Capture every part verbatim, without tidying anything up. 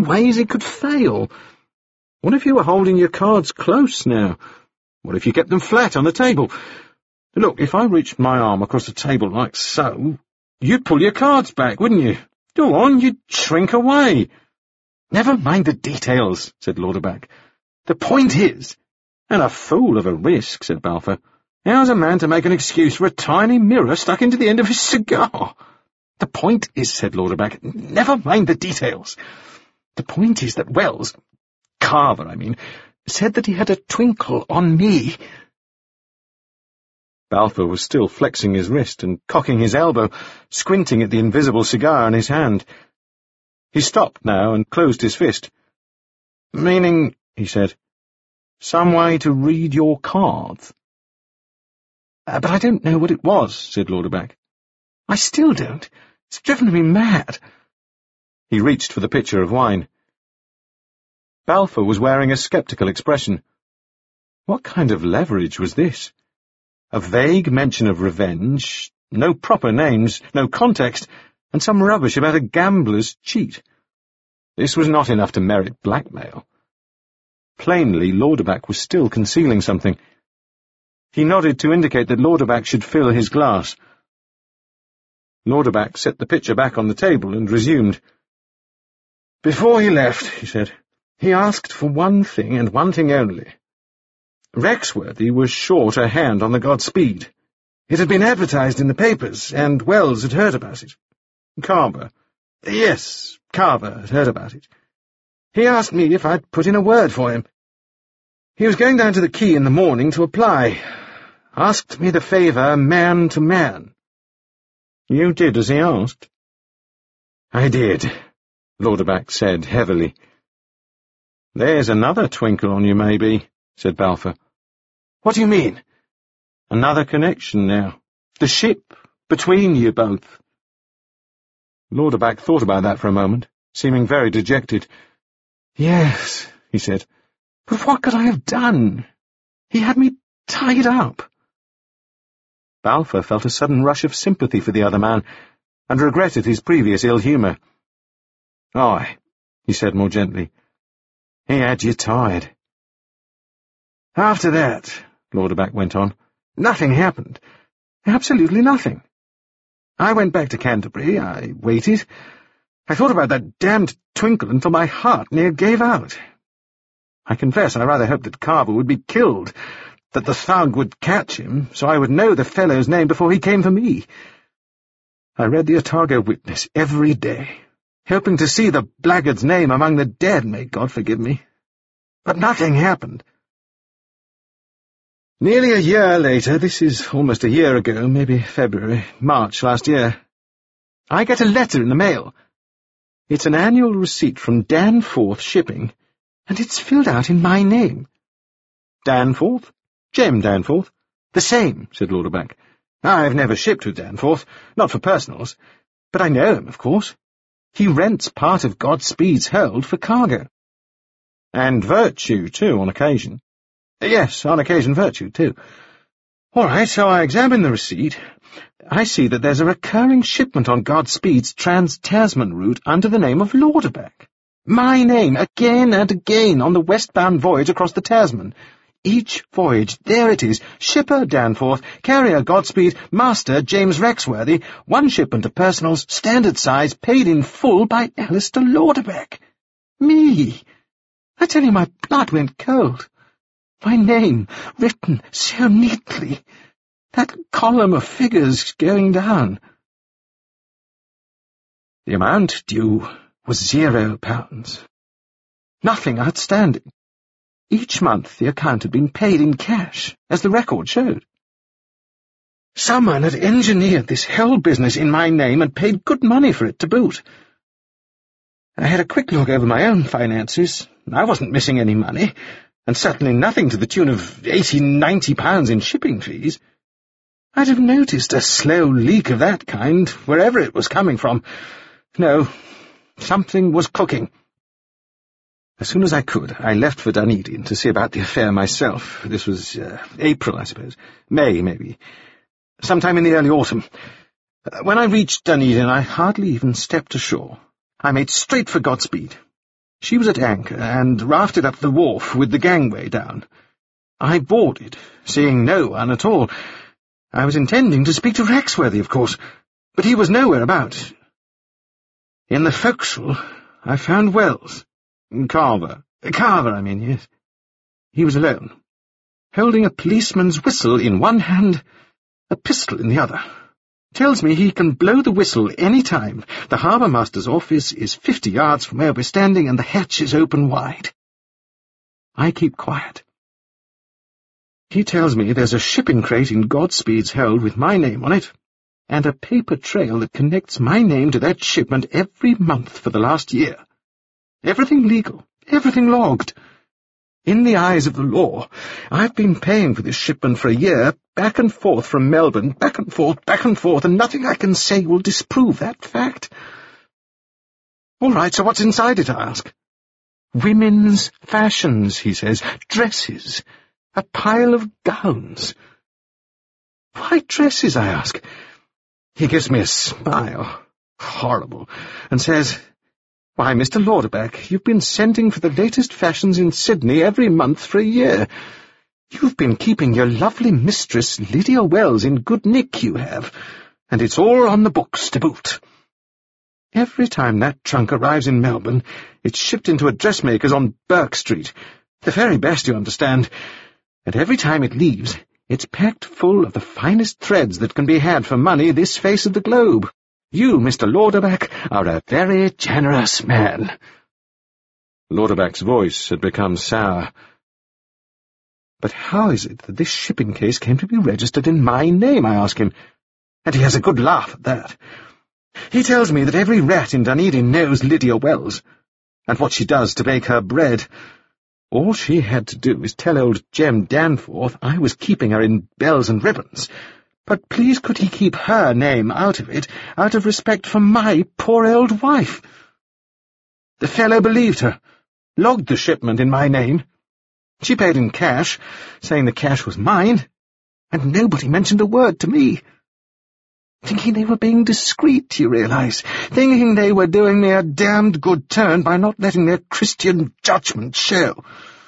ways it could fail. What if you were holding your cards close now? What if you kept them flat on the table? Look, if I reached my arm across the table like so, you'd pull your cards back, wouldn't you? Go on, you'd shrink away. Never mind the details, said Lauderback. The point is— And a fool of a risk, said Balfour. How's a man to make an excuse for a tiny mirror stuck into the end of his cigar? The point is, said Lauderback, never mind the details. The point is that Wells— Carver, I mean— said that he had a twinkle on me. Balfour was still flexing his wrist and cocking his elbow, squinting at the invisible cigar in his hand. He stopped now and closed his fist. Meaning, he said, some way to read your cards. Uh, but I don't know what it was, said Lauderback. I still don't. It's driven me mad. He reached for the pitcher of wine. Balfour was wearing a sceptical expression. What kind of leverage was this? A vague mention of revenge, no proper names, no context, and some rubbish about a gambler's cheat. This was not enough to merit blackmail. Plainly, Lauderback was still concealing something. He nodded to indicate that Lauderback should fill his glass. Lauderback set the pitcher back on the table and resumed. Before he left, he said, he asked for one thing and one thing only. Rexworthy was short a hand on the Godspeed. It had been advertised in the papers, and Wells had heard about it. Carver. Yes, Carver had heard about it. He asked me if I'd put in a word for him. He was going down to the Quay in the morning to apply. Asked me the favour man to man. You did as he asked? I did, Lauderback said heavily. There's another twinkle on you, maybe, said Balfour. What do you mean? Another connection now. The ship, between you both. Lauderback thought about that for a moment, seeming very dejected. Yes, he said, but what could I have done? He had me tied up. Balfour felt a sudden rush of sympathy for the other man, and regretted his previous ill-humour. Aye, he said more gently, he had you tied. After that, Lauderback went on, nothing happened. Absolutely nothing. I went back to Canterbury, I waited. I thought about that damned twinkle until my heart near gave out. I confess I rather hoped that Carver would be killed, that the thug would catch him, so I would know the fellow's name before he came for me. I read the Otago Witness every day, hoping to see the blackguard's name among the dead, may God forgive me. But nothing happened. Nearly a year later, this is almost a year ago, maybe February, March last year, I get a letter in the mail. It's an annual receipt from Danforth Shipping, and it's filled out in my name. Danforth? Jem Danforth? The same, said Lauderback. I've never shipped with Danforth, not for personals, but I know him, of course. He rents part of Godspeed's hold for cargo. And Virtue, too, on occasion. Yes, on occasion Virtue, too. All right, so I examine the receipt. I see that there's a recurring shipment on Godspeed's trans-Tasman route under the name of Lauderback. My name, again and again, on the westbound voyage across the Tasman. Each voyage, there it is, shipper Danforth, carrier Godspeed, master James Rexworthy, one shipment of personals, standard size, paid in full by Alistair Lauderback. Me! I tell you, my blood went cold. My name, written so neatly. That column of figures going down. The amount due was zero pounds. Nothing outstanding. Each month the account had been paid in cash, as the record showed. Someone had engineered this hell business in my name and paid good money for it to boot. I had a quick look over my own finances. I wasn't missing any money, and certainly nothing to the tune of eighty, ninety pounds in shipping fees. I'd have noticed a slow leak of that kind, wherever it was coming from. No, something was cooking. As soon as I could, I left for Dunedin to see about the affair myself. This was uh, April, I suppose. May, maybe. Sometime in the early autumn. Uh, when I reached Dunedin, I hardly even stepped ashore. I made straight for Godspeed. She was at anchor and rafted up the wharf with the gangway down. I boarded, seeing no one at all. I was intending to speak to Rexworthy, of course, but he was nowhere about. In the forecastle, I found Wells. Carver. Carver, I mean, yes. He was alone, holding a policeman's whistle in one hand, a pistol in the other. Tells me he can blow the whistle any time. The harbour-master's office is fifty yards from where we're standing, and the hatch is open wide. I keep quiet. He tells me there's a shipping crate in Godspeed's hold with my name on it, and a paper trail that connects my name to that shipment every month for the last year. Everything legal, everything logged. In the eyes of the law, I've been paying for this shipment for a year, back and forth from Melbourne, back and forth, back and forth, and nothing I can say will disprove that fact. All right, so what's inside it, I ask. Women's fashions, he says, dresses, a pile of gowns. Why dresses, I ask. He gives me a smile, horrible, and says, Why, Mister Lauderback, you've been sending for the latest fashions in Sydney every month for a year. You've been keeping your lovely mistress, Lydia Wells, in good nick, you have, and it's all on the books to boot. Every time that trunk arrives in Melbourne, it's shipped into a dressmaker's on Burke Street, the very best, you understand, and every time it leaves, it's packed full of the finest threads that can be had for money this face of the globe. You, Mister Lauderback, are a very generous man. Lauderback's voice had become sour. But how is it that this shipping case came to be registered in my name, I ask him, and he has a good laugh at that. He tells me that every rat in Dunedin knows Lydia Wells, and what she does to make her bread. All she had to do is tell old Jem Danforth I was keeping her in bells and ribbons, but please could he keep her name out of it, out of respect for my poor old wife? The fellow believed her, logged the shipment in my name. She paid in cash, saying the cash was mine, and nobody mentioned a word to me. Thinking they were being discreet, you realize, thinking they were doing me a damned good turn by not letting their Christian judgment show.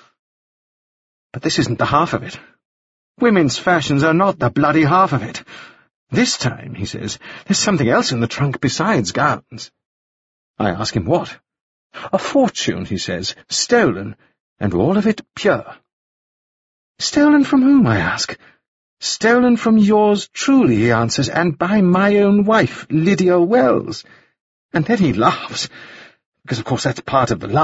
But this isn't the half of it. Women's fashions are not the bloody half of it. This time, he says, there's something else in the trunk besides gowns. I ask him what. A fortune, he says, stolen, and all of it pure. Stolen from whom, I ask. Stolen from yours truly, he answers, and by my own wife, Lydia Wells. And then he laughs, because of course that's part of the lie.